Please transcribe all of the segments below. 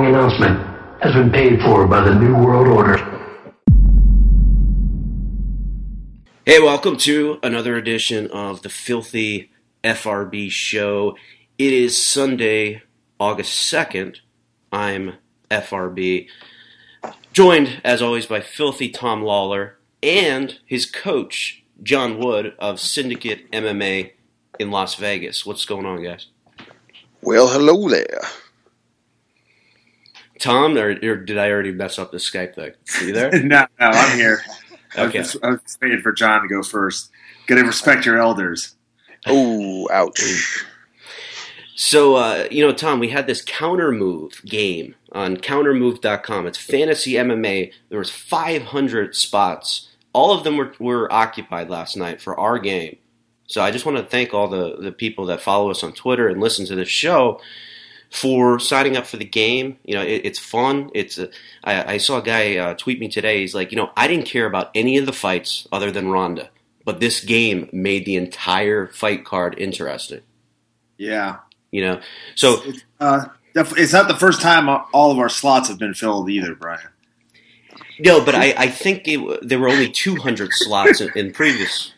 announcement has been paid for by the New World Order. Hey, welcome to another edition of the Filthy FRB show. It is Sunday, August 2nd. I'm FRB, joined as always by Filthy Tom Lawler and his coach, John Wood of Syndicate MMA in Las Vegas. What's going on, guys? Well, hello there. Tom, or did I already mess up the Skype thing? Are you there? No, I'm here. Okay. I was waiting for John to go first. Gotta respect your elders. Oh, ouch. So, Tom, we had this Counter Move game on countermove.com. It's fantasy MMA. There was 500 spots. All of them were occupied last night for our game. So I just want to thank all the people that follow us on Twitter and listen to this show for signing up for the game. You know, it's fun. I saw a guy tweet me today. He's like, I didn't care about any of the fights other than Ronda, but this game made the entire fight card interesting. Yeah. So it's not the first time all of our slots have been filled either, Brian. No, but I think there were only 200 slots in previous.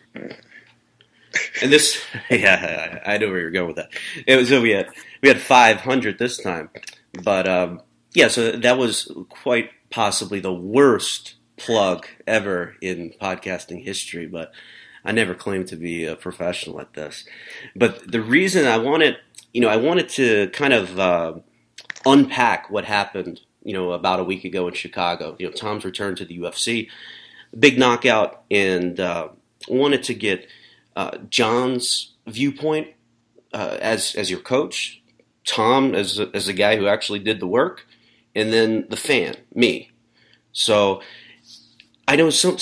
And this, yeah, I know where you're going with that. We had 500 this time, but so that was quite possibly the worst plug ever in podcasting history. But I never claimed to be a professional at this. But the reason I wanted to kind of unpack what happened, about a week ago in Chicago. Tom's return to the UFC, big knockout, and wanted to get John's viewpoint as your coach, Tom as a guy who actually did the work, and then the fan, me. So I know some.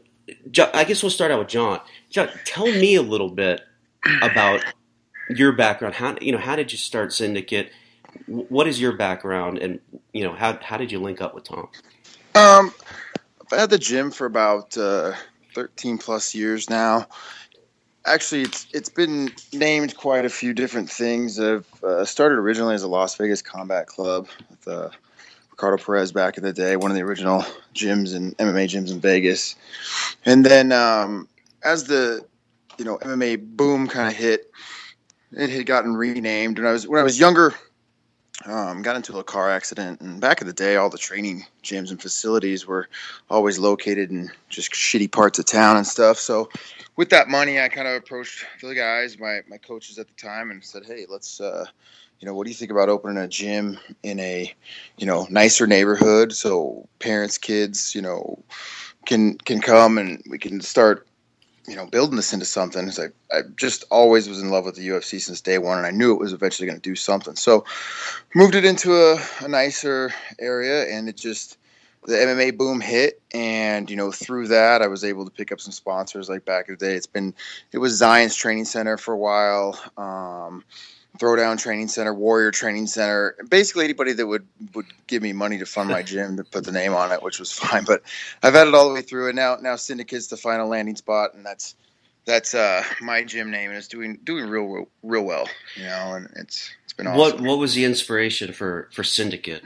I guess we'll start out with John. John, tell me a little bit about your background. How did you start Syndicate? What is your background, and how did you link up with Tom? I've had the gym for about 13 plus years now. Actually, it's been named quite a few different things. I've started originally as a Las Vegas Combat Club with Ricardo Perez back in the day, one of the original gyms and MMA gyms in Vegas. And then as the MMA boom kind of hit, it had gotten renamed. When I was younger, got into a car accident, and back in the day, all the training gyms and facilities were always located in just shitty parts of town and stuff. So with that money, I kind of approached the guys, my coaches at the time, and said, hey, let's, what do you think about opening a gym in a, nicer neighborhood so parents, kids, can come and we can start, building this into something. It's like I just always was in love with the UFC since day one, and I knew it was eventually going to do something. So moved it into a nicer area, and the MMA boom hit, and through that I was able to pick up some sponsors. Like back in the day, it was Zion's Training Center for a while, Throwdown Training Center, Warrior Training Center, basically anybody that would give me money to fund my gym to put the name on it, which was fine. But I've had it all the way through, and now Syndicate's the final landing spot, and that's my gym name, and it's doing real well, and it's been awesome. What was the inspiration for Syndicate?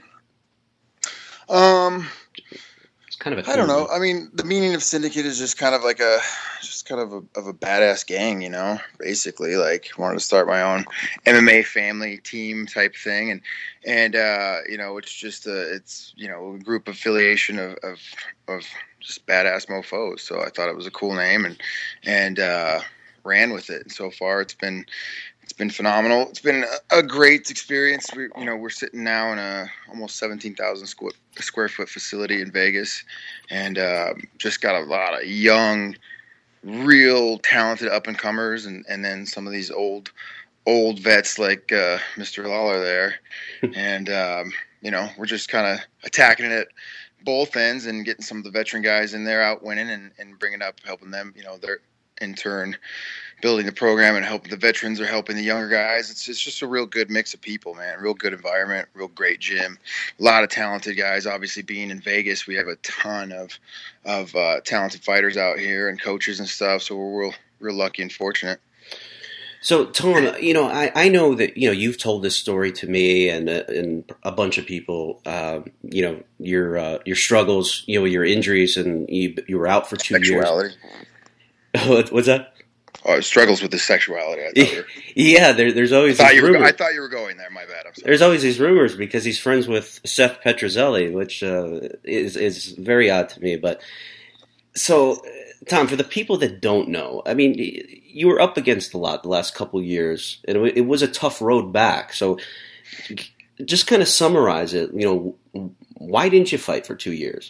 It's kind of I don't know. I mean, the meaning of Syndicate is just kind of like a badass gang, basically. Like, wanted to start my own MMA family team type thing, and it's just a group affiliation of just badass mofos. So I thought it was a cool name, and ran with it. And so far, it's been phenomenal. It's been a great experience. We're sitting now in a almost 17,000 square foot facility in Vegas, and just got a lot of young, real talented up and comers, and then some of these old vets like Mr. Lawler there, and we're just kind of attacking it at both ends and getting some of the veteran guys in there out winning and bringing up, helping them. They're in turn building the program and helping the veterans or helping the younger guys. It's just a real good mix of people, man. Real good environment, real great gym, a lot of talented guys. Obviously, being in Vegas, we have a ton of talented fighters out here and coaches and stuff. So we're real lucky and fortunate. So, Tom, I know that you've told this story to me and a bunch of people. Your struggles, your injuries, and you were out for 2 years. Sexuality. What's that? Oh, struggles with his sexuality. I thought yeah, there's always. I thought you were going there. My bad. I'm sorry. There's always these rumors because he's friends with Seth Petrozelli, which is very odd to me. But so, Tom, for the people that don't know, I mean, you were up against a lot the last couple of years, and it was a tough road back. So, just kind of summarize it. Why didn't you fight for 2 years?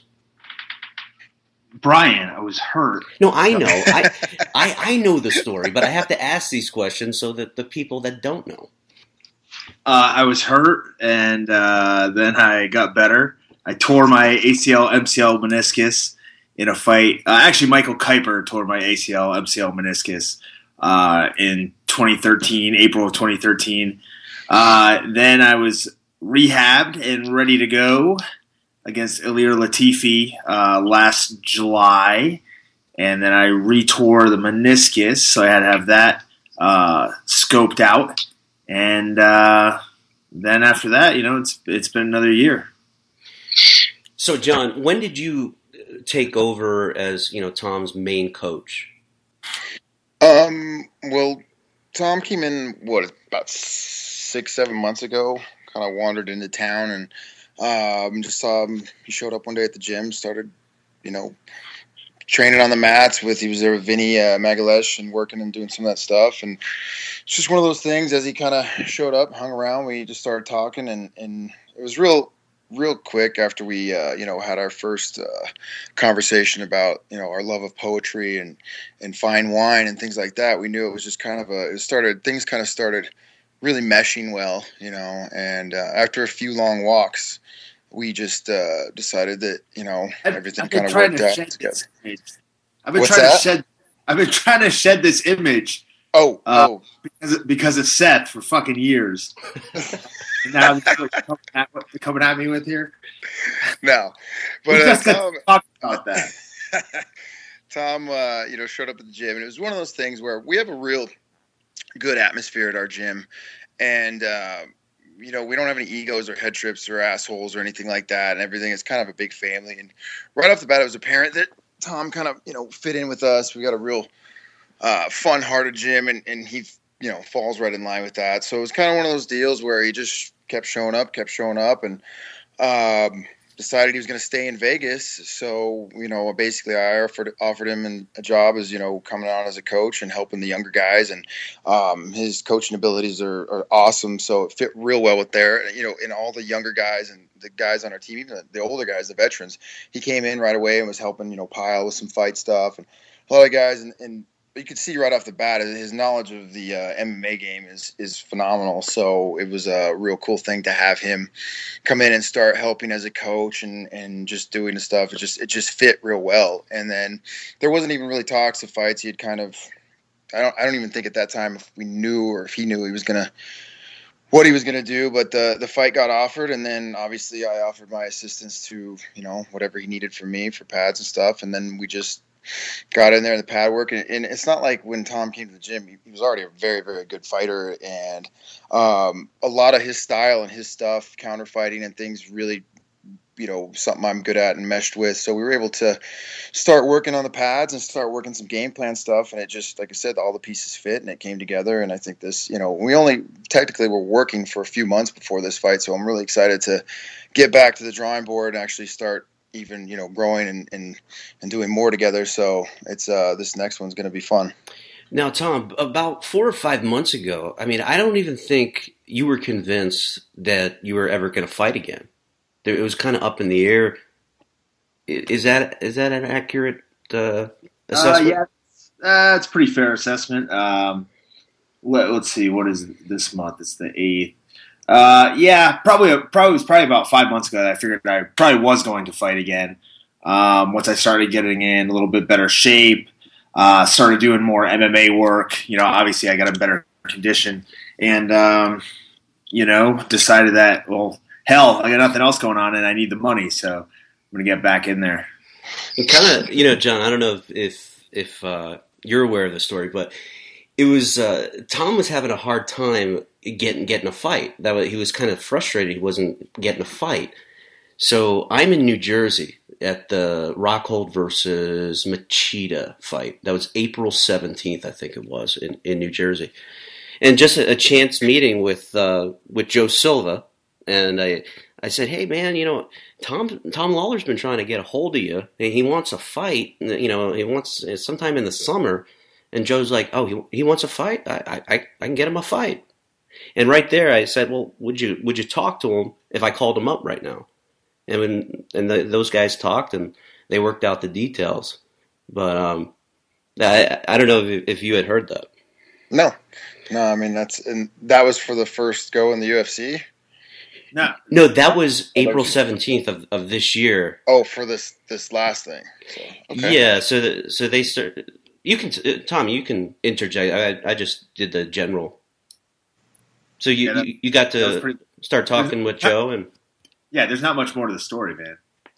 Brian, I was hurt. No, I know. I know the story, but I have to ask these questions so that the people that don't know. I was hurt, and then I got better. I tore my ACL, MCL, meniscus in a fight. Actually, Michael Kuiper tore my ACL, MCL, meniscus in 2013, April of 2013. Then I was rehabbed and ready to go against Ilir Latifi last July, and then I retore the meniscus, so I had to have that scoped out, and then after that, it's been another year. So, John, when did you take over as Tom's main coach? Well, Tom came in about 6-7 months ago. Kind of wandered into town and. Just saw him. He showed up one day at the gym, started, training on the mats he was there with Vinny Magalesh and working and doing some of that stuff. And it's just one of those things. As he kind of showed up, hung around, we just started talking, and it was real quick after we, had our first conversation about, our love of poetry and fine wine and things like that. We knew it was just kind of things kind of started really meshing well, and after a few long walks, we just decided that, everything kind of worked out together. I've been trying to shed this image. Because of Seth for fucking years. Now coming at me with here. No, but we just got to talk about that. Tom, showed up at the gym, and it was one of those things where we have a real good atmosphere at our gym, and we don't have any egos or head trips or assholes or anything like that, and everything is kind of a big family. And right off the bat, it was apparent that Tom kind of fit in with us. We got a real fun-hearted gym, and he falls right in line with that. So it was kind of one of those deals where he just kept showing up, and decided he was going to stay in Vegas. So, basically I offered him a job as, coming on as a coach and helping the younger guys. And his coaching abilities are awesome. So it fit real well with and all the younger guys and the guys on our team, even the older guys, the veterans. He came in right away and was helping, Pyle with some fight stuff and a lot of guys. And you could see right off the bat his knowledge of the MMA game is phenomenal. So it was a real cool thing to have him come in and start helping as a coach and just doing the stuff. It just fit real well. And then there wasn't even really talks of fights. He had kind of I don't even think at that time if we knew or if he knew what he was gonna do. But the fight got offered, and then obviously I offered my assistance to whatever he needed from me for pads and stuff, and then we just got in there in the pad work, and it's not like when Tom came to the gym, he was already a very, very good fighter, and a lot of his style and his stuff, counter fighting and things, really, something I'm good at and meshed with. So we were able to start working on the pads and start working some game plan stuff, and it just, like I said, all the pieces fit and it came together. And I think this, we only technically were working for a few months before this fight, so I'm really excited to get back to the drawing board and actually start even growing and doing more together. So it's this next one's going to be fun. Now, Tom, about 4 or 5 months ago, I mean, I don't even think you were convinced that you were ever going to fight again. It was kind of up in the air. Is that an accurate assessment? Yeah, it's a pretty fair assessment. Let's see, what is this month? It's the 8th. Probably was about 5 months ago that I figured I probably was going to fight again. Once I started getting in a little bit better shape, started doing more MMA work. Obviously I got a better condition, and decided that, well, hell, I got nothing else going on and I need the money, so I'm gonna get back in there. And kind of, John, I don't know if you're aware of the story, but it was Tom was having a hard time getting a fight. He was kind of frustrated he wasn't getting a fight. So I'm in New Jersey at the Rockhold versus Machida fight. That was April 17th, I think it was, in New Jersey. And just a chance meeting with Joe Silva, and I said, hey man, Tom Lawler's been trying to get a hold of you. He wants a fight. He wants sometime in the summer. And Joe's like, oh, he wants a fight? I can get him a fight. And right there, I said, well, would you talk to him if I called him up right now? And those guys talked, and they worked out the details. But I don't know if you had heard that. No. I mean that was for the first go in the UFC. No, that was April 17th of this year. Oh, for this last thing. So, okay. Yeah. So they started. You can, Tom. You can interject. I just did the general. So you got to start talking with Joe, and yeah, there's not much more to the story, man.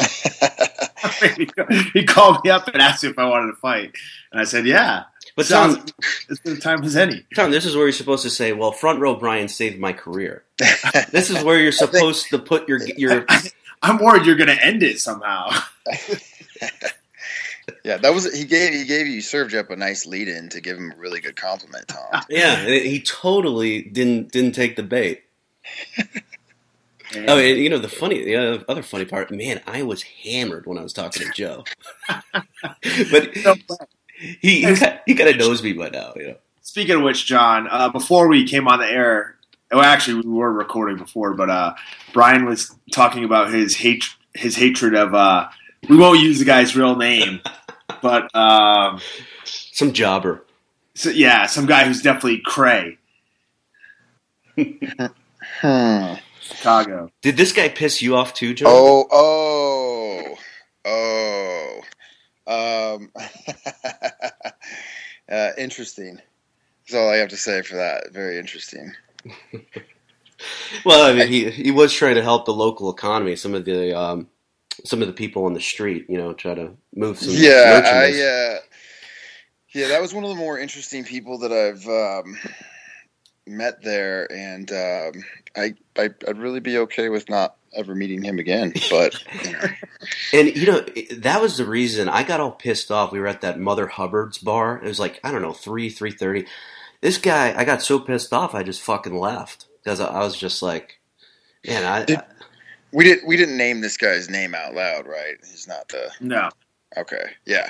He called me up and asked me if I wanted to fight, and I said, "Yeah." But Tom, as good a time as any. Tom, this is where you're supposed to say, "Well, Front Row Brian saved my career." This is where you're supposed to put your. I'm worried you're going to end it somehow. Yeah, that was he served you up a nice lead in to give him a really good compliment, Tom. Yeah, he totally didn't take the bait. Oh, and the other funny part, man, I was hammered when I was talking to Joe. But he kind of knows me by now, Speaking of which, John, before we came on the air, well, actually we were recording before, but Brian was talking about his hatred of. We won't use the guy's real name, but some jobber. So, yeah, some guy who's definitely cray. Chicago. Did this guy piss you off too, Joe? Interesting. That's all I have to say for that. Very interesting. Well, I mean, he was trying to help the local economy. Some of the people on the street, try to move some merchandise. Yeah, that was one of the more interesting people that I've met there, and I'd really be okay with not ever meeting him again. But and that was the reason I got all pissed off. We were at that Mother Hubbard's bar. It was like 3:30. This guy, I got so pissed off, I just fucking left because I was just like, man, we didn't name this guy's name out loud, right? He's not the no. Okay, yeah,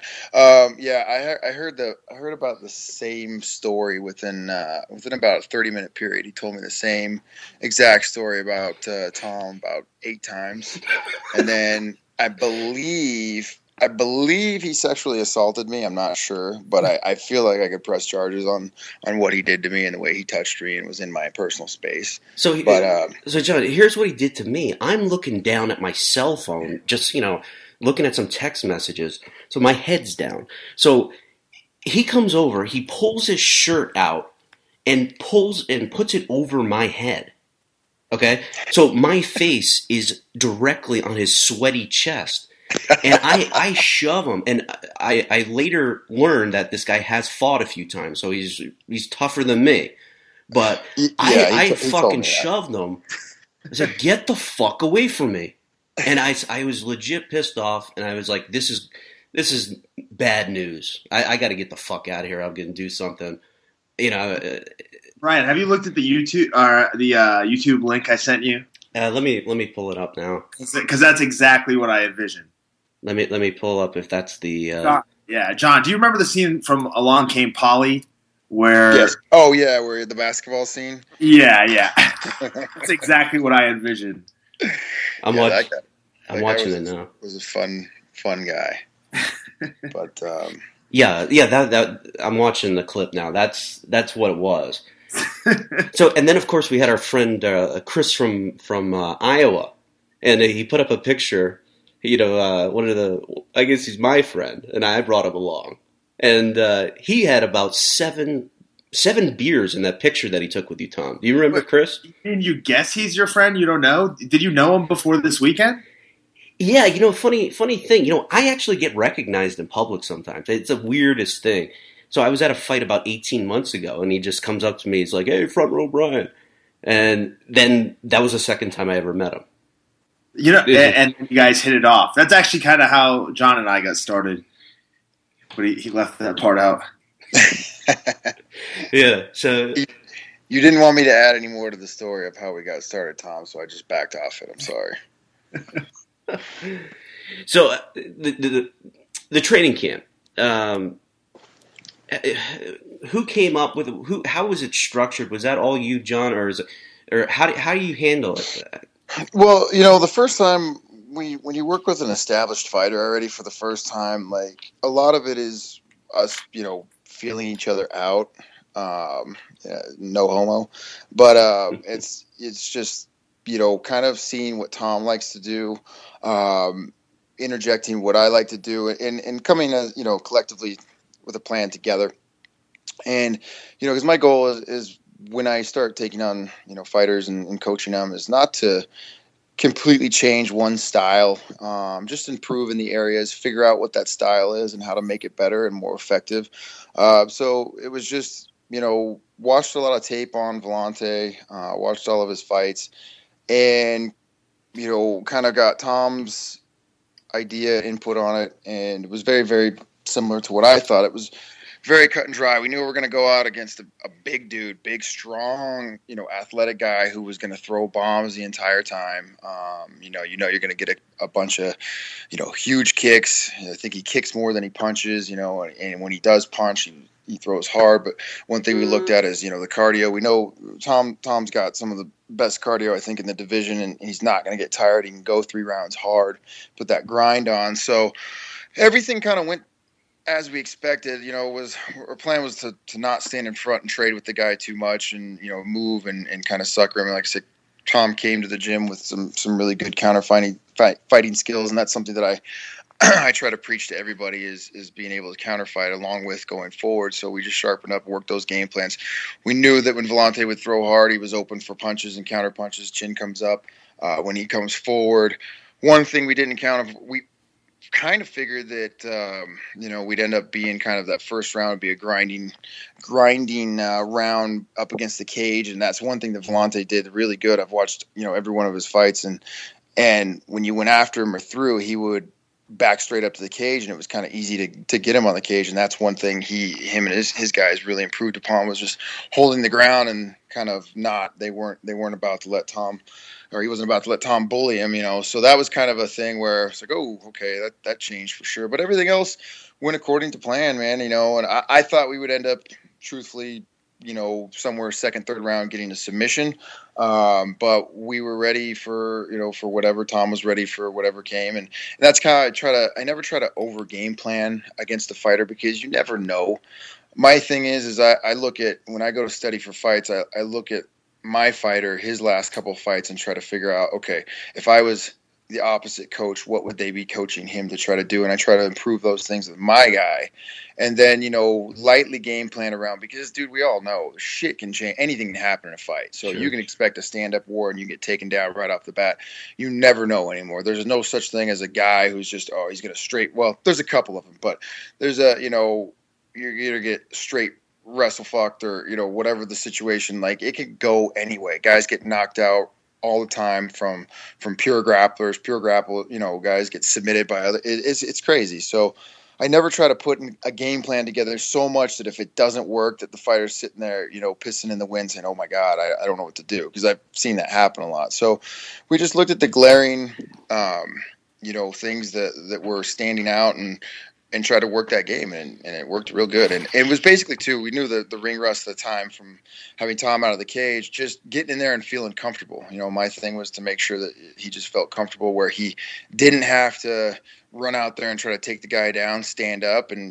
I heard about the same story within about a 30-minute period. He told me the same exact story about Tom about 8 times, and then I believe he sexually assaulted me. I'm not sure, but I feel like I could press charges on what he did to me and the way he touched me and was in my personal space. So John, here's what he did to me. I'm looking down at my cell phone, just looking at some text messages. So my head's down. So he comes over, he pulls his shirt out and puts it over my head. Okay? So my face is directly on his sweaty chest. And I shove him. And I later learned that this guy has fought a few times, so he's tougher than me. But I fucking shoved him. I said, "Get the fuck away from me." And I was legit pissed off, and I was like, "This is bad news. I got to get the fuck out of here. I'm going to do something." Ryan, have you looked at the YouTube link I sent you? Let me pull it up now, because that's exactly what I envisioned. Let me pull up if that's the. John. Do you remember the scene from Along Came Polly? Where? Yes. Oh yeah, where the basketball scene. Yeah. That's exactly what I envisioned. I'm watching it now. Was a fun guy, but that I'm watching the clip now. That's what it was. So, and then of course we had our friend Chris from Iowa, and he put up a picture. I guess he's my friend, and I brought him along, and he had about seven beers in that picture that he took with you, Tom. Do you remember, Chris? Can you guess he's your friend? You don't know? Did you know him before this weekend? Yeah, funny thing. I actually get recognized in public sometimes. It's the weirdest thing. So I was at a fight about 18 months ago, and he just comes up to me. He's like, "Hey, front row Brian," and then that was the second time I ever met him. You know, and you guys hit it off. That's actually kind of how John and I got started. But he left that part out. Yeah. So you didn't want me to add any more to the story of how we got started, Tom, so I just backed off it. I'm sorry. So the training camp. Who came up with how was it structured? Was that all you, John, or how do you handle it? Well, the first time when you work with an established fighter already for the first time, like a lot of it is us, feeling each other out. Yeah, no homo, but it's just kind of seeing what Tom likes to do, interjecting what I like to do, and coming collectively with a plan together. And because my goal is when I start taking on fighters and coaching them is not to completely change one style, just improve in the areas, figure out what that style is and how to make it better and more effective. So it was just watched a lot of tape on Villante, watched all of his fights, and kind of got Tom's idea, input on it, and it was very, very similar to what I thought. It was very cut and dry. We knew we were going to go out against a big dude, big, strong, athletic guy who was going to throw bombs the entire time. You're going to get a bunch of, huge kicks. I think he kicks more than he punches, and when he does punch, he throws hard. But one thing we looked at is, the cardio. We know Tom's got some of the best cardio, I think, in the division, and he's not going to get tired. He can go 3 rounds hard, put that grind on. So everything kind of went as we expected. Our plan was to not stand in front and trade with the guy too much and, move and kind of sucker him. Like I said, Tom came to the gym with some really good counter fighting skills, and that's something that I try to preach to everybody is being able to counter fight along with going forward. So we just sharpened up, worked those game plans. We knew that when Villante would throw hard, he was open for punches and counter punches. Chin comes up when he comes forward. One thing we didn't count, we kind of figured that we'd end up being kind of that first round would be a grinding round up against the cage, and that's one thing that Villante did really good. I've watched every one of his fights, and when you went after him or through, he would back straight up to the cage, and it was kind of easy to get him on the cage. And that's one thing him and his guys really improved upon, was just holding the ground and kind of they weren't about to let Tom, or he wasn't about to let Tom bully him, So that was kind of a thing where it's like, oh, okay, that changed for sure. But everything else went according to plan, man, and I thought we would end up, truthfully, somewhere second, third round getting a submission. But we were ready for whatever. Tom was ready for whatever came. And that's kind of, I never try to over game plan against the fighter, because you never know. My thing is I look at, when I go to study for fights, I look at my fighter, his last couple of fights, and try to figure out, okay, if I was the opposite coach, what would they be coaching him to try to do? And I try to improve those things with my guy. And then, lightly game plan around, because, dude, we all know shit can change. Anything can happen in a fight. So sure. You can expect a stand-up war and you get taken down right off the bat. You never know anymore. There's no such thing as a guy who's just, he's going to straight. Well, there's a couple of them, but there's you're going to get straight wrestle fucked or, whatever the situation. Like, it could go anyway. Guys get knocked out all the time from pure grapplers, pure grapple, guys get submitted by other. It's crazy. So I never try to put a game plan together so much that if it doesn't work, that the fighter's sitting there, pissing in the wind saying, oh my God, I don't know what to do. Because I've seen that happen a lot. So we just looked at the glaring, things that were standing out and try to work that game, and it worked real good. And it was basically, too, we knew the ring rust at the time from having Tom out of the cage, just getting in there and feeling comfortable. My thing was to make sure that he just felt comfortable, where he didn't have to run out there and try to take the guy down, stand up, and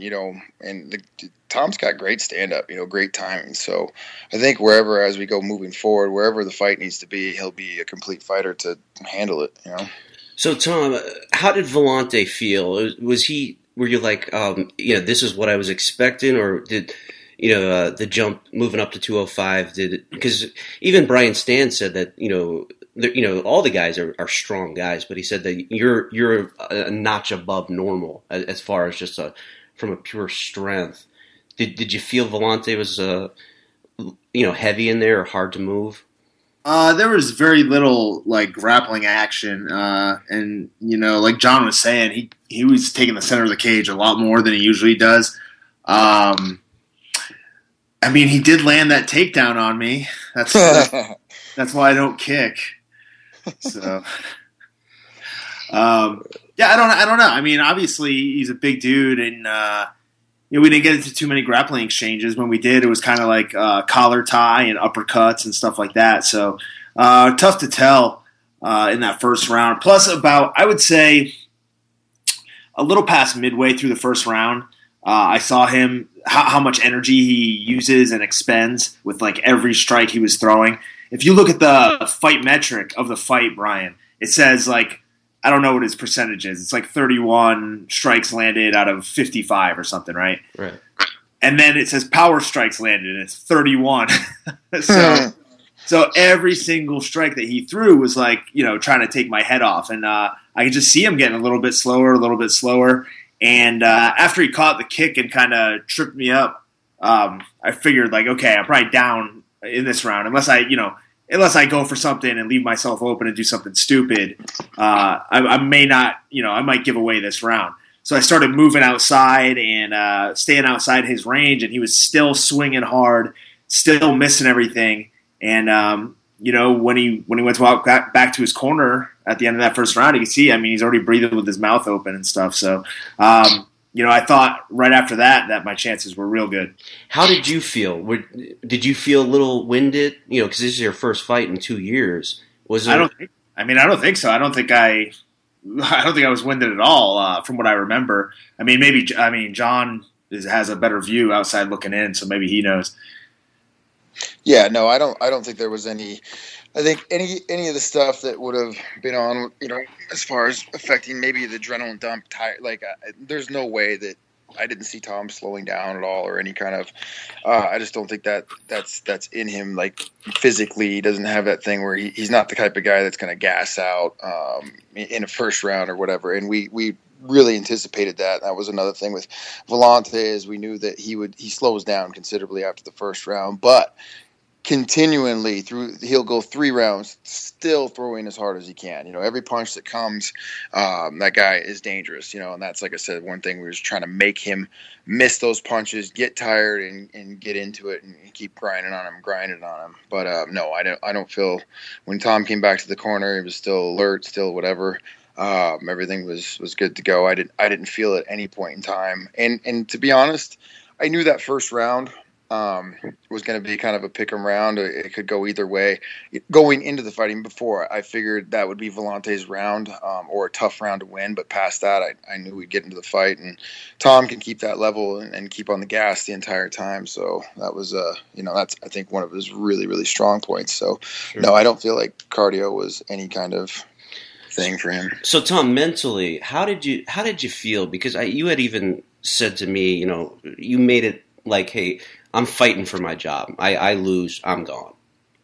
Tom's got great stand up, great timing. So I think as we go moving forward, wherever the fight needs to be, he'll be a complete fighter to handle it. So Tom, how did Villante feel? Were you like, this is what I was expecting, or did, the jump moving up to 205, because even Brian Stan said that, all the guys are strong guys, but he said that you're a notch above normal as far as just from a pure strength. Did you feel Vellante was heavy in there or hard to move? There was very little like grappling action, and like John was saying, he was taking the center of the cage a lot more than he usually does. I mean, he did land that takedown on me. That's why I don't kick. So, yeah, I don't know. I mean, obviously he's a big dude, and we didn't get into too many grappling exchanges. When we did, it was kind of like collar tie and uppercuts and stuff like that. So tough to tell in that first round. Plus, I would say, a little past midway through the first round, I saw him how much energy he uses and expends with like every strike he was throwing. If you look at the fight metric of the fight, Brian, it says like, I don't know what his percentage is. It's like 31 strikes landed out of 55 or something, right? Right. And then it says power strikes landed, and it's 31. So every single strike that he threw was like, trying to take my head off. And I could just see him getting a little bit slower. And after he caught the kick and kind of tripped me up, I figured like, okay, I'm probably down in this round unless I go for something and leave myself open and do something stupid. I may not, I might give away this round. So I started moving outside and staying outside his range, and he was still swinging hard, still missing everything. And when he went to walk back to his corner at the end of that first round, you can see, I mean, he's already breathing with his mouth open and stuff. So, I thought right after that my chances were real good. How did you feel? Did you feel a little winded? Because this is your first fight in 2 years. Was it? I don't think so. I don't think I was winded at all from what I remember. I mean, John has a better view outside looking in, so maybe he knows. Yeah, no, I don't think there was any. I think any of the stuff that would have been on, as far as affecting maybe the adrenaline dump, there's no way that I didn't see Tom slowing down at all or any kind of. I just don't think that's in him. Like physically, he doesn't have that thing where he's not the type of guy that's going to gas out in a first round or whatever. And we really anticipated that. That was another thing with Vellante, is we knew that he slows down considerably after the first round, but continually he'll go 3 rounds still throwing as hard as he can. Every punch that comes, that guy is dangerous, and that's, like I said, one thing we were just trying to make him miss those punches, get tired and get into it and keep grinding on him. But no, I don't feel, when Tom came back to the corner, he was still alert, still whatever. Everything was good to go. I didn't feel at any point in time. And to be honest, I knew that first round was going to be kind of a pick 'em round. It could go either way. Going into the fighting before, I figured that would be Vellante's round, or a tough round to win. But past that, I knew we'd get into the fight, and Tom can keep that level and keep on the gas the entire time. So that was, that's, I think, one of his really, really strong points. So sure. No, I don't feel like cardio was any kind of thing for him. So Tom, mentally, how did you feel? Because you had even said to me, you made it like, hey, I'm fighting for my job. I lose, I'm gone.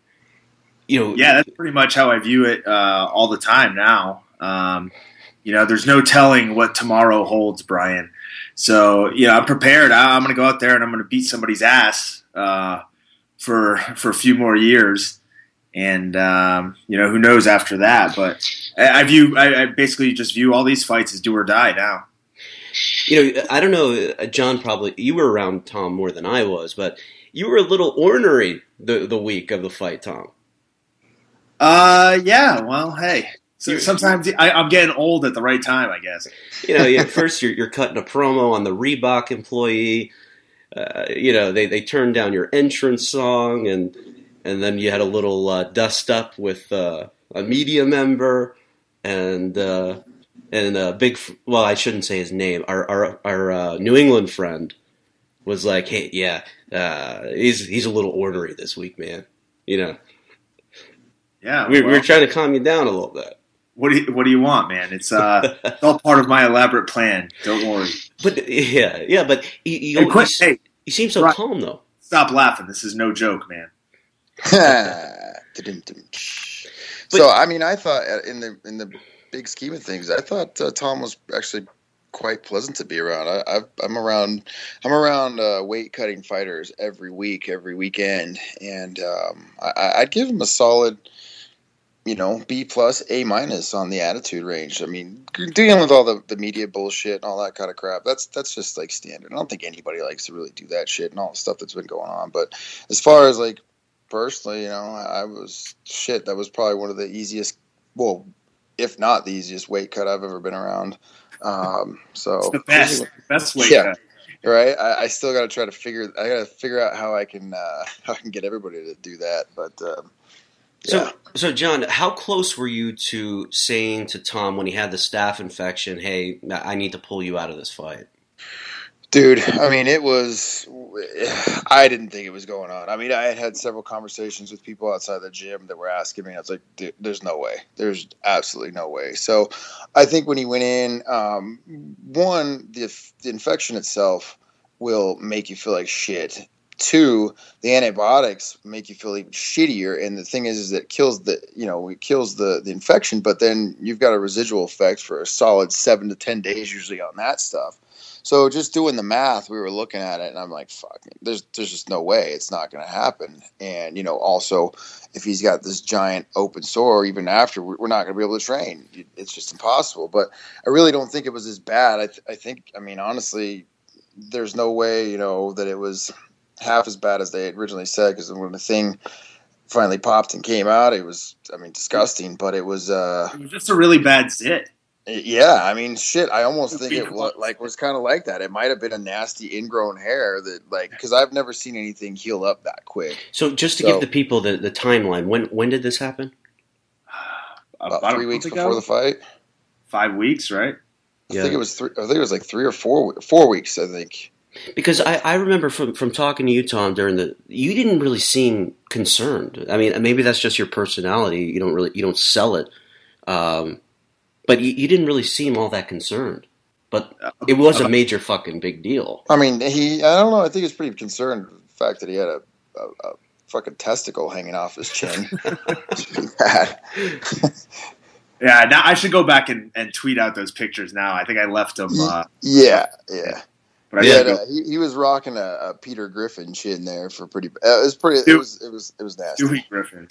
Yeah, that's pretty much how I view it all the time now. There's no telling what tomorrow holds, Brian. So, I'm prepared. I'm going to go out there and I'm going to beat somebody's ass for a few more years. And, who knows after that. But I basically just view all these fights as do or die now. I don't know, John, probably you were around Tom more than I was, but you were a little ornery the week of the fight, Tom. Yeah, well, hey. So sometimes I'm getting old at the right time, I guess. First you're cutting a promo on the Reebok employee. They turned down your entrance song, and then you had a little dust up with a media member, and I shouldn't say his name. Our New England friend was like, hey, yeah, he's a little ornery this week, man. Yeah, we were trying to calm you down a little bit. What do you want, man? It's all part of my elaborate plan. Don't worry. But but he seems so calm though. Stop laughing. This is no joke, man. So I mean, I thought in the big scheme of things, I thought Tom was actually quite pleasant to be around. I'm around weight cutting fighters every week, every weekend, and I'd give him a solid, B plus, A minus on the attitude range. I mean, dealing with all the media bullshit and all that kind of crap, that's just like standard. I don't think anybody likes to really do that shit and all the stuff that's been going on. But as far as like personally, that was probably one of the easiest, well, if not the easiest weight cut I've ever been around. So it's the best weight cut. Right. I still got to try to figure out how I can get everybody to do that. But, So John, how close were you to saying to Tom when he had the staph infection, hey, I need to pull you out of this fight? Dude, I mean, I didn't think it was going on. I mean, I had several conversations with people outside the gym that were asking me. I was like, dude, there's no way. There's absolutely no way. So I think when he went in, one, the infection itself will make you feel like shit. Two, the antibiotics make you feel even shittier. And the thing is that it kills the infection, but then you've got a residual effect for a solid 7 to 10 days usually on that stuff. So just doing the math, we were looking at it, and I'm like, fuck, there's just no way it's not going to happen. And, also, if he's got this giant open sore, even after, we're not going to be able to train. It's just impossible. But I really don't think it was as bad. I think, honestly, there's no way, that it was half as bad as they had originally said, because when the thing finally popped and came out, it was, disgusting. But it was just a really bad zit. Yeah, I mean, shit. I almost think it was kind of like that. It might have been a nasty ingrown hair that, because I've never seen anything heal up that quick. So just to give the people the timeline, when did this happen? About 3 weeks before the fight. 5 weeks, right? I think it was 3. I think it was like 3 or 4 weeks. I think. Because I remember from talking to you, Tom, you didn't really seem concerned. I mean, maybe that's just your personality. You don't sell it. But you didn't really seem all that concerned. But it was a major fucking big deal. I mean, I don't know. I think he was pretty concerned with the fact that he had a fucking testicle hanging off his chin. Bad. Yeah, now I should go back and tweet out those pictures now. I think I left them. Yeah. But he was rocking a Peter Griffin chin there for pretty. It was nasty. Dewey Griffin.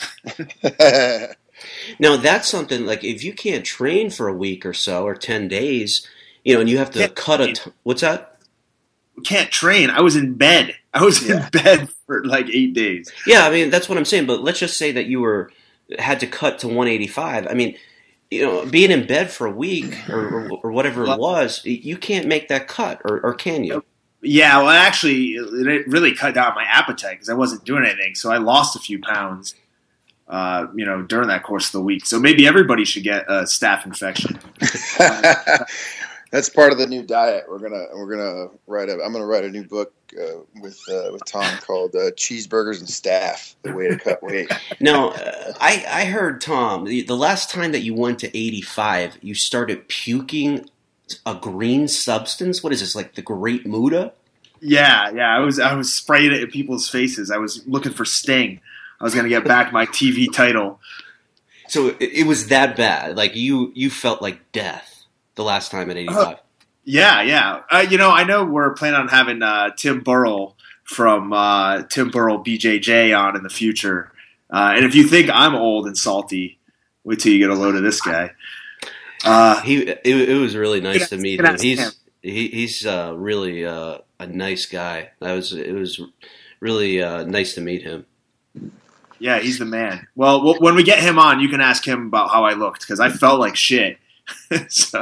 Now that's something like if you can't train for a week or so or 10 days, and you have to cut what's that? Can't train. I was in bed. In bed for like 8 days. Yeah, I mean that's what I'm saying. But let's just say that you had to cut to 185. I mean, being in bed for a week or whatever it was, you can't make that cut, or can you? Yeah, well, actually, it really cut down my appetite because I wasn't doing anything. So I lost a few pounds. During that course of the week. So maybe everybody should get a staph infection. That's part of the new diet. I'm gonna write a new book with Tom called Cheeseburgers and Staph: The Way to Cut Weight. Now, I heard, Tom, the last time that you went to 85, you started puking a green substance. What is this, like the Great Muda? Yeah. I was spraying it in people's faces. I was looking for Sting. I was going to get back my TV title. So it was that bad. Like you felt like death the last time at 85. Yeah. I know we're planning on having Tim Burrell from Tim Burrell BJJ on in the future. And if you think I'm old and salty, wait till you get a load of this guy. It was really nice to meet him. He's really a nice guy. It was really nice to meet him. Yeah, he's the man. Well, when we get him on, you can ask him about how I looked because I felt like shit. So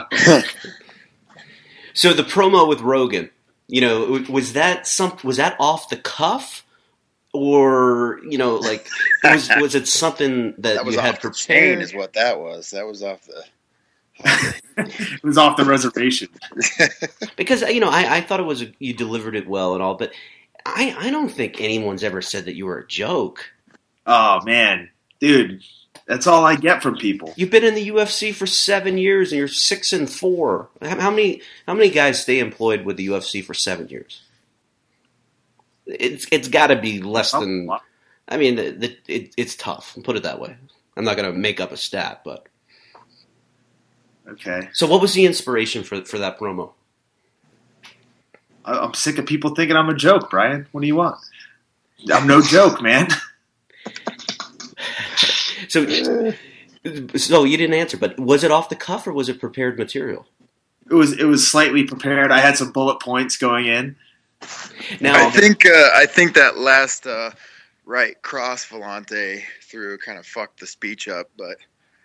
the promo with Rogan, was that off the cuff, or was it something that you had prepared? Chain is what that was. That was off the. It was off the reservation. Because I thought you delivered it well and all, but I don't think anyone's ever said that you were a joke. Oh man, dude, that's all I get from people. You've been in the UFC for 7 years and you're 6-4. How many guys stay employed with the UFC for 7 years? It's got to be less than. I mean, it's tough. Put it that way. I'm not going to make up a stat, but okay. So, what was the inspiration for that promo? I'm sick of people thinking I'm a joke, Brian. What do you want? I'm no joke, man. So you didn't answer, but was it off the cuff or was it prepared material? It was slightly prepared. I had some bullet points going in. Now I think that last right cross Volante threw kind of fucked the speech up, but.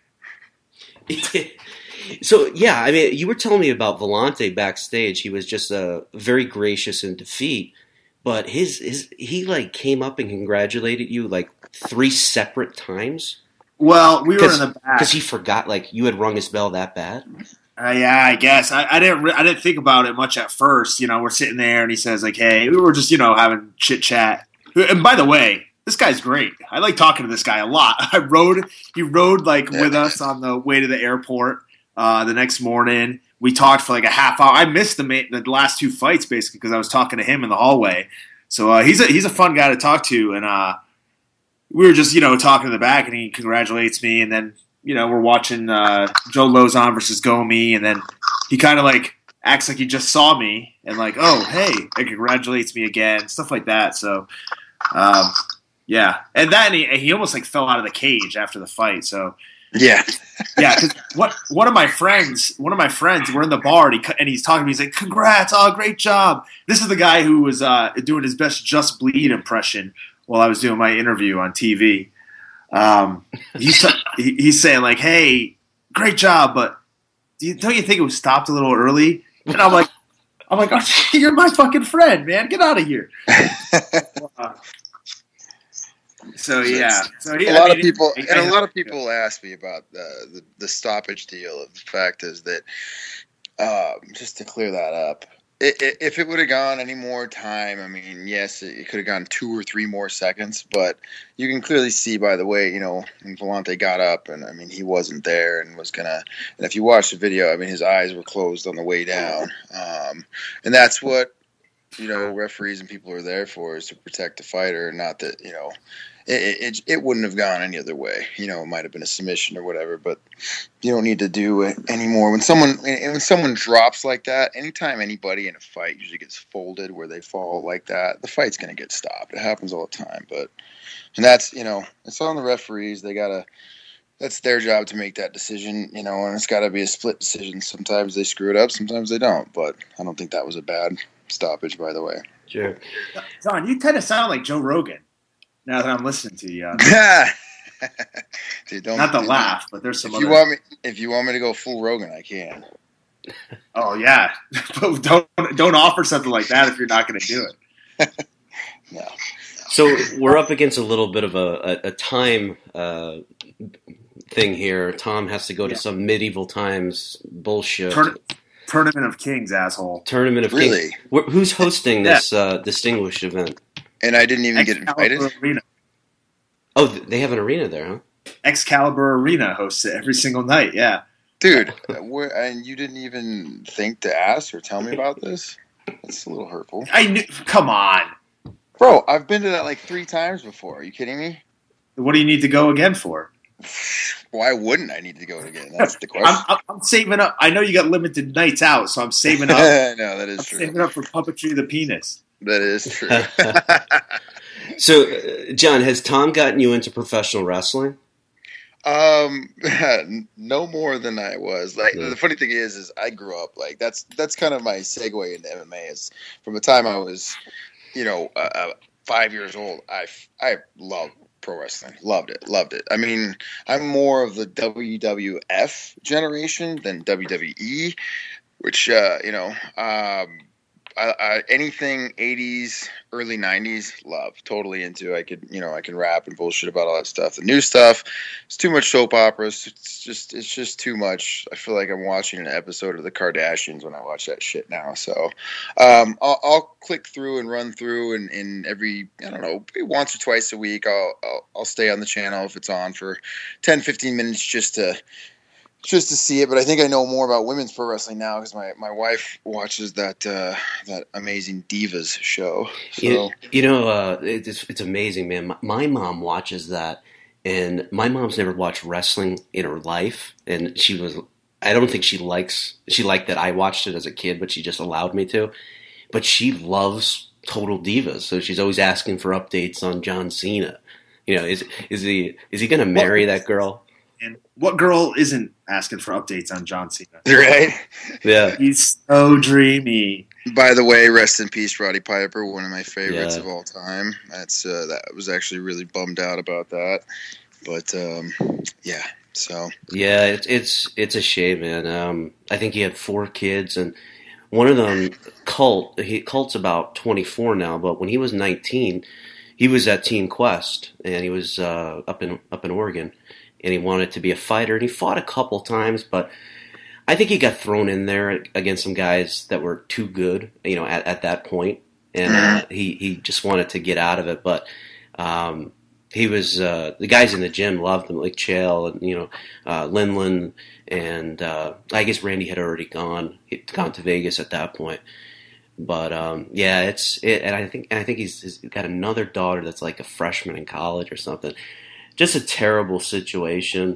So yeah, I mean, you were telling me about Volante backstage. He was just very gracious in defeat, but he like came up and congratulated you like 3 separate times. Well, we were in the back because he forgot like you had rung his bell that bad. Yeah, I guess I didn't think about it much at first. We're sitting there and he says like, "Hey," we were just having chit chat. And by the way, this guy's great. I like talking to this guy a lot. He rode like with us on the way to the airport the next morning. We talked for like a half hour. I missed the last 2 fights basically because I was talking to him in the hallway. So he's a fun guy to talk to, and we were just talking in the back, and he congratulates me, and then we're watching Joe Lozon versus Gomi, and then he kind of like acts like he just saw me and like, oh hey, and congratulates me again, stuff like that. So. Yeah, and then he almost like fell out of the cage after the fight. So yeah. Because one of my friends, we're in the bar and he's talking to me. He's like, "Congrats! Oh, great job!" This is the guy who was doing his best Just Bleed impression while I was doing my interview on TV. He's saying like, "Hey, great job, but don't you think it was stopped a little early?" And I'm like, "Oh, you're my fucking friend, man. Get out of here." A lot of people ask me about the stoppage deal. The fact is that just to clear that up, if it would have gone any more time, I mean, yes, it could have gone 2 or 3 more seconds, but you can clearly see by the way, when Volante got up, and I mean, he wasn't there and was gonna. And if you watch the video, I mean, his eyes were closed on the way down, and that's what referees and people are there for, is to protect the fighter, not that It wouldn't have gone any other way. It might have been a submission or whatever, but you don't need to do it anymore. When someone drops like that, anytime anybody in a fight usually gets folded where they fall like that, the fight's going to get stopped. It happens all the time, and that's, it's on the referees. That's their job to make that decision, and it's got to be a split decision. Sometimes they screw it up, sometimes they don't, but I don't think that was a bad stoppage, by the way. Sure. Don, you kind of sound like Joe Rogan. Now that I'm listening to you, dude, not to laugh, but there's some. If you want me to go full Rogan, I can. Oh yeah, but don't offer something like that if you're not going to do it. No. So we're up against a little bit of a time thing here. Tom has to go to some medieval times bullshit. Tournament of Kings, asshole. Tournament of Kings. Who's hosting this distinguished event? And I didn't even get invited. Arena. Oh, they have an arena there, huh? Excalibur Arena hosts it every single night. Yeah, dude. And you didn't even think to ask or tell me about this? That's a little hurtful. I knew. Come on, bro. I've been to that like 3 times before. Are you kidding me? What do you need to go again for? Why wouldn't I need to go again? That's the question. I'm saving up. I know you got limited nights out, so I'm saving up. No, that is true. Saving up for Puppetry of the Penis. That is true. So, John, has Tom gotten you into professional wrestling? No more than I was. Like the funny thing is I grew up like that's kind of my segue into MMA. Is from the time I was, 5 years old. I loved pro wrestling. Loved it. I mean, I'm more of the WWF generation than WWE, which anything 80s, early 90s, love. Totally into. I can rap and bullshit about all that stuff. The new stuff, it's too much soap operas. It's just too much. I feel like I'm watching an episode of the Kardashians when I watch that shit now. So I'll click through and run through, and every, I don't know, once or twice a week I'll stay on the channel if it's on for 10-15 minutes just to see it. But I think I know more about women's pro wrestling now because my wife watches that amazing Divas show. So. It's amazing, man. My mom watches that, and my mom's never watched wrestling in her life, and I don't think she liked that I watched it as a kid, but she just allowed me to. but she loves Total Divas, so she's always asking for updates on John Cena. Is he going to marry that girl? And what girl isn't asking for updates on John Cena? Right? Yeah. He's so dreamy. By the way, rest in peace, Roddy Piper, one of my favorites Yeah. of all time. That was actually really bummed out about that. But yeah, so Yeah, it's a shame, man. I think he had 4 kids, and one of them, Cult's about 24 now, but when he was 19, he was at Team Quest, and he was up in Oregon, and he wanted to be a fighter, and he fought a couple times, but I think he got thrown in there against some guys that were too good, at that point, and he just wanted to get out of it, but he was the guys in the gym loved him, like Chael and Linland, and I guess Randy had already gone to Vegas at that point. But yeah, and I think he's got another daughter that's like a freshman in college or something. Just a terrible situation,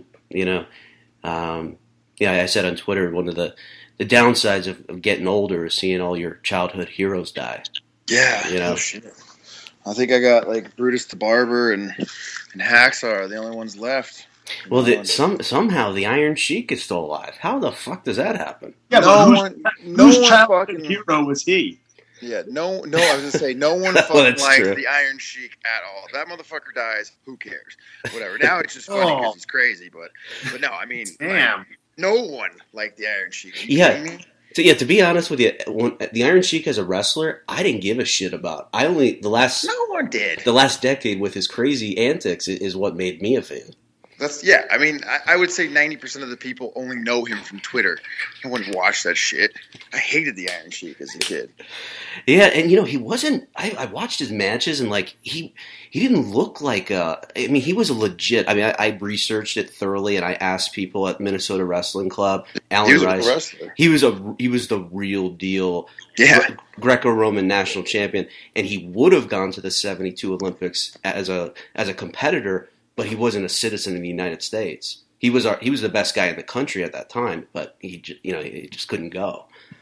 I said on Twitter, one of the downsides of getting older is seeing all your childhood heroes die. yeah, oh, shit. I think I got like Brutus the Barber and Hacksaw are the only ones left. Well, somehow the Iron Sheik is still alive. How the fuck does that happen? Yeah, No but one whose childhood fucking- hero was he? Yeah, no, I was gonna say no one Well, fucking that's likes true. the Iron Sheik at all. If that motherfucker dies, who cares? Whatever. Now it's just funny because he's crazy, but no, I mean, Damn. like, no one liked the Iron Sheik. Are you Yeah. kidding me? So yeah, to be honest with you, the Iron Sheik as a wrestler, I didn't give a shit about. The last decade with his crazy antics is what made me a fan. I mean, I would say 90% of the people only know him from Twitter. I wouldn't watch that shit. I hated the Iron Sheik as a kid. Yeah, and he wasn't. I watched his matches, and like he didn't look like he was a legit. I mean, I researched it thoroughly, and I asked people at Minnesota Wrestling Club. Alan He was Rice, a wrestler. he was the real deal. Yeah. Greco-Roman national champion, and he would have gone to the '72 Olympics as a competitor, but he wasn't a citizen in the United States. He was the best guy in the country at that time, but he just couldn't go.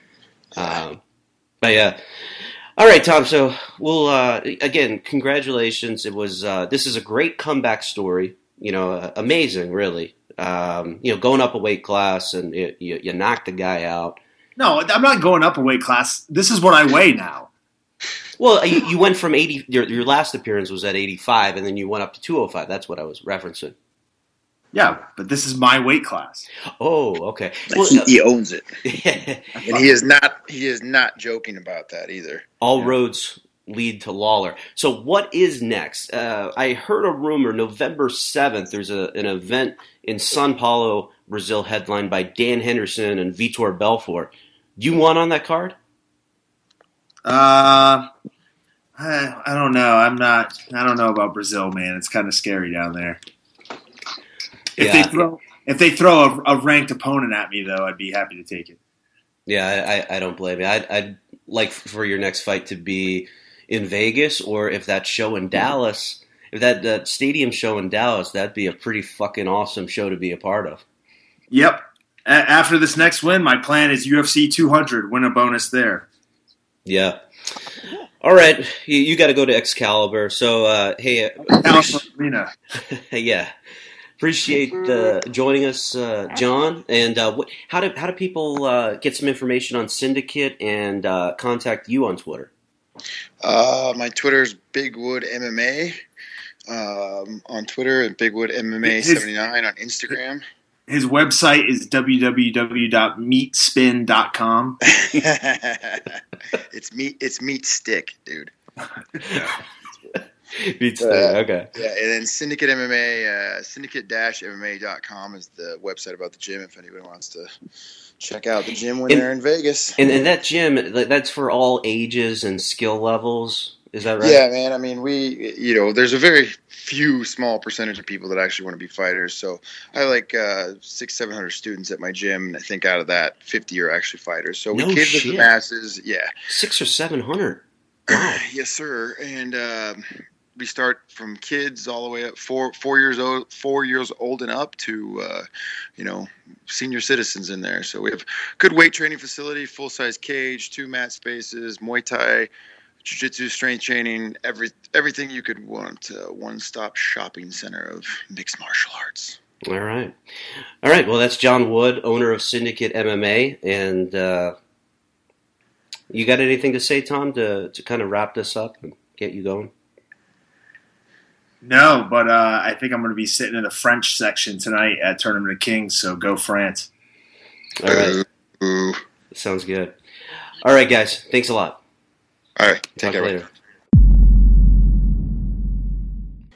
But yeah. All right, Tom. So we'll again, congratulations. It was this is a great comeback story. Amazing, really. Going up a weight class and you knocked the guy out. No, I'm not going up a weight class. This is what I weigh now. Well, you went from 80. Your last appearance was at 85, and then you went up to 205. That's what I was referencing. Yeah, but this is my weight class. Oh, okay. Like, Well, he owns it. yeah. And he is not joking about that either. All roads lead to Lawler. So what is next? I heard a rumor November 7th there's an event in São Paulo, Brazil, headlined by Dan Henderson and Vitor Belfort. Do you want on that card? I don't know. I don't know about Brazil, man. It's kind of scary down there. If they throw a ranked opponent at me, though, I'd be happy to take it. Yeah, I don't blame you. I'd like for your next fight to be in Vegas, or if that show in Dallas, if that stadium show in Dallas, that'd be a pretty fucking awesome show to be a part of. Yep. After this next win, my plan is UFC 200, win a bonus there. Yeah. All right, you got to go to Excalibur. So, hey, Arena. yeah, appreciate joining us, John. And how do people get some information on Syndicate and contact you on Twitter? My Twitter's Bigwood MMA on Twitter and Bigwood MMA 79 on Instagram. His website is www.meatspin.com. It's meat stick, dude. Beats okay. Yeah, and then Syndicate MMA, syndicate-MMA.com is the website about the gym if anyone wants to check out the gym when they're in Vegas. And that gym, that's for all ages and skill levels. Is that right? Yeah, man. I mean, there's a very few small percentage of people that actually want to be fighters. So I have like 600-700 students at my gym, and I think out of that, 50 are actually fighters. So we cater to the masses. Yeah, 600 or 700. Wow. Yes, sir. And we start from kids all the way up 4 years old and up to senior citizens in there. So we have good weight training facility, full size cage, 2 mat spaces, Muay Thai, Jiu-Jitsu, strength training, everything you could want. One-stop shopping center of mixed martial arts. All right. Well, that's John Wood, owner of Syndicate MMA, and you got anything to say, Tom, to kind of wrap this up and get you going? No, but I think I'm going to be sitting in the French section tonight at Tournament of Kings, so go France. All right. Sounds good. All right, guys. Thanks a lot. All right. Talk later.